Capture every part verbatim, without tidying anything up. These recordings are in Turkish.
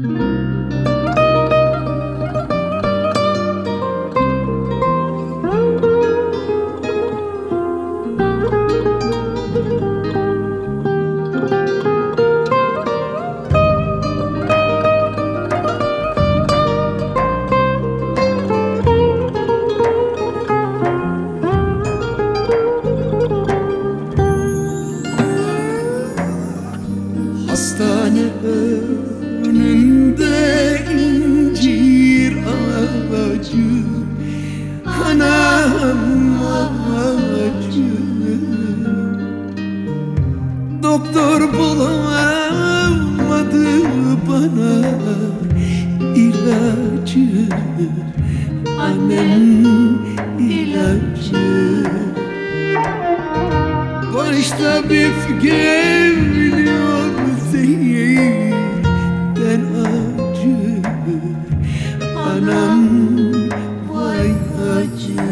Hastane önünde incir ağacı, anam ağacı. Doktor bulamadı bana ilacı, annem ilacı. Başta bir geliyor zehirden acı, anam vay acı.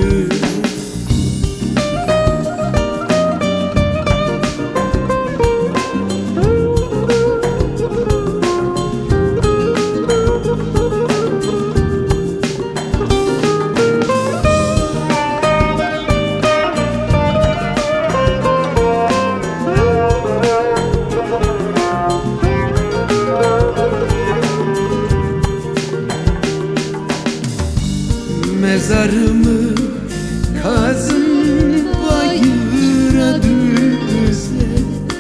Mezarımı kazın bayıra düze,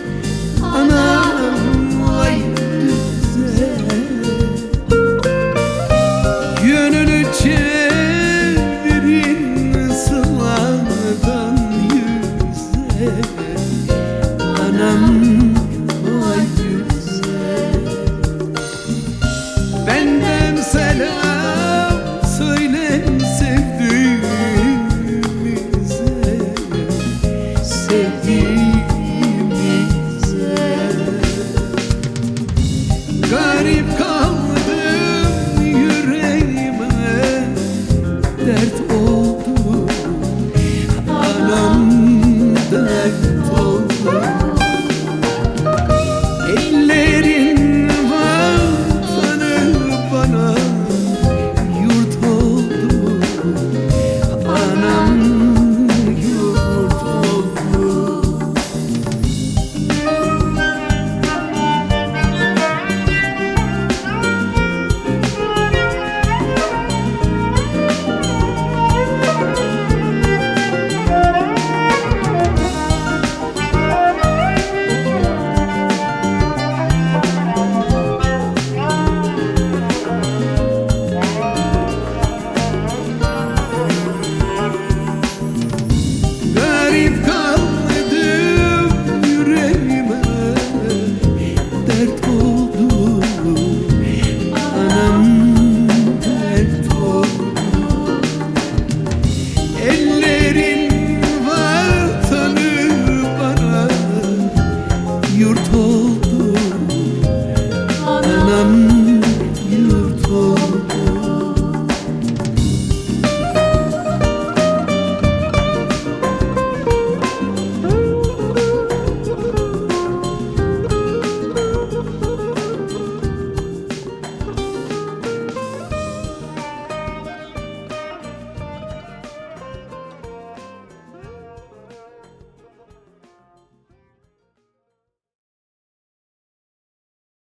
anam vay düze. Yönünü çevirin sıladan yüze, anam vay düze. Benden selam söyle sevdiğimize, sevdiğimize. Garip